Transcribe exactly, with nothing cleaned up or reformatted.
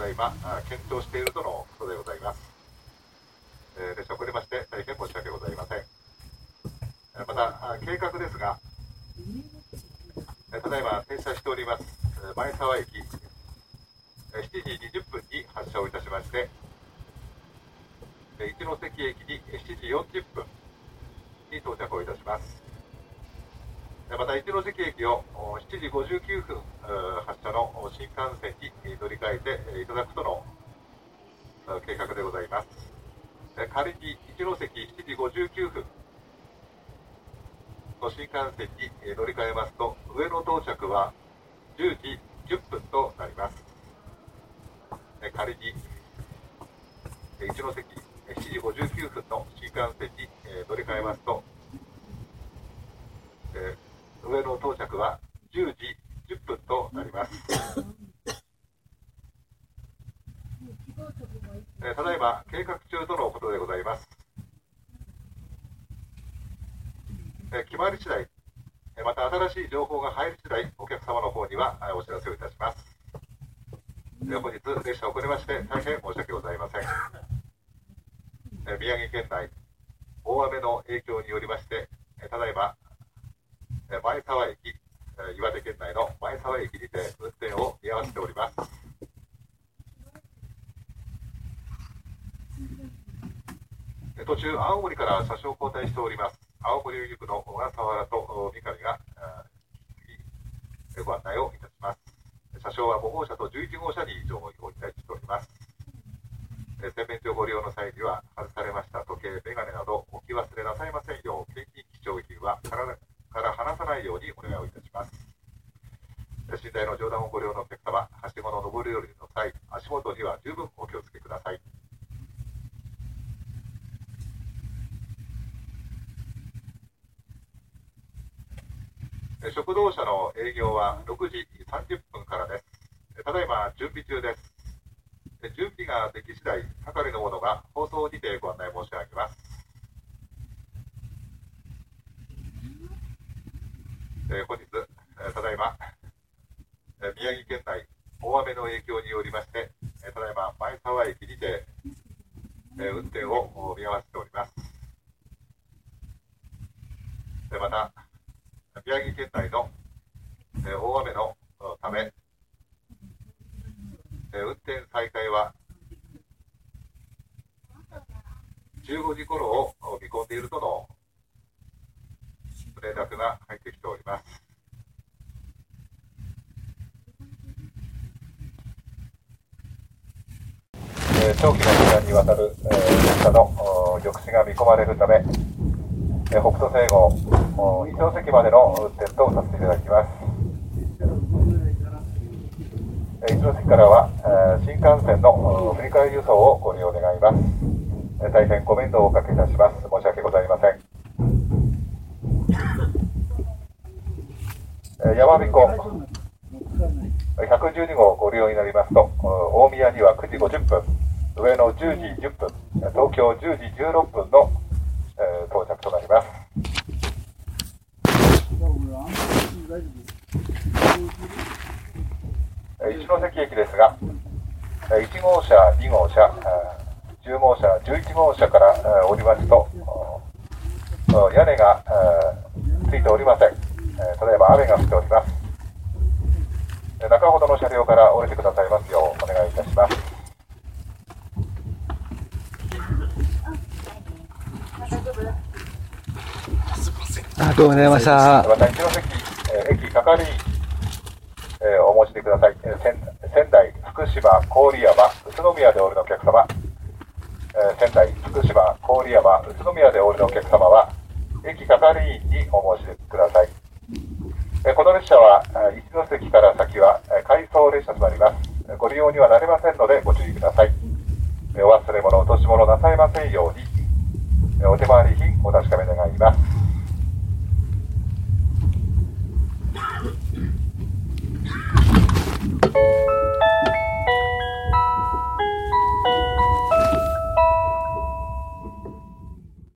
だいま検討しているとのことでございます。えー、列車遅れまして大変申し訳ございません。また計画ですが、ただいま停車しております前沢駅しちじにじゅっぷんに発車をいたしまして、一ノ関駅にしちじよんじゅっぷんに到着をいたします。また一ノ関駅をしちじごじゅうきゅうふん発車の新幹線に乗り換えていただくとの計画でございます。仮に一ノ関しちじごじゅうきゅうふんの新幹線に乗り換えますと、上野到着はじゅうじじゅっぷんとなります。仮に一ノ関しちじごじゅうきゅうふんの新幹線に乗り換えますと、上野到着はじゅうじじゅっぷんとなります。ただいま計画中とのことでございます。決まり次第、また新しい情報が入り次第、お客様の方にはお知らせをいたします。本日列車遅れまして大変申し訳ございません。宮城県内大雨の影響によりまして、ただいま前沢駅、岩手県内の前沢駅にて運転を見合わせております。途中青森から車掌交代しております青森運輸部の小笠原と三上が次ご案内をいたします。車掌はご号車とじゅういち号車に乗務をいたしております。洗面所ご利用の際には外されました時計、メガネなど置き忘れなさいませんよう、現金貴重品は体から離さないようにお願いをいたします。寝台の上段をご利用のお客様、はしごの上り下りの際、足元には十分お気をつけください。食堂車の営業はろくじさんじゅっぷんからです。ただいま準備中です。準備ができ次第、係の者が放送にてご案内申し上げます。本日、ただいま宮城県内大雨の影響によりまして、ただいま前沢駅にて運転を見合わせております。また宮城県内の大雨のため、運転再開はじゅうごじ頃を見込んでいるとの連絡が入ってきております。長期の時間にわたる列車の抑止が見込まれるため、北斗西郷一ノ関までの運転とさせていただきます。一ノ関からは新幹線の振り替え輸送をご利用願います。大変ご面倒をおかけいたします。申し訳ございません。やまびこひゃくじゅうに号をご利用になりますと、大宮にはくじごじゅっぷん、上野じゅうじじゅっぷん、東京じゅうじじゅうろっぷんの、えー、到着となります。一ノ関駅ですが、いち号車、に号車、じゅう号車、じゅういち号車から降りますと、屋根がついておりません。ただいま雨が降っております。中ほどの車両から降りてくださいますようお願いいたします。 あ、どうもありがとうございました。 また一ノ関駅係員お申し出ください。仙台、福島、郡山、宇都宮でお降りのお客様、仙台、福島、郡山、宇都宮でお降りのお客様は駅係員にお申し出ください。この列車は一ノ関から先は回送列車となります。ご利用にはなりませんのでご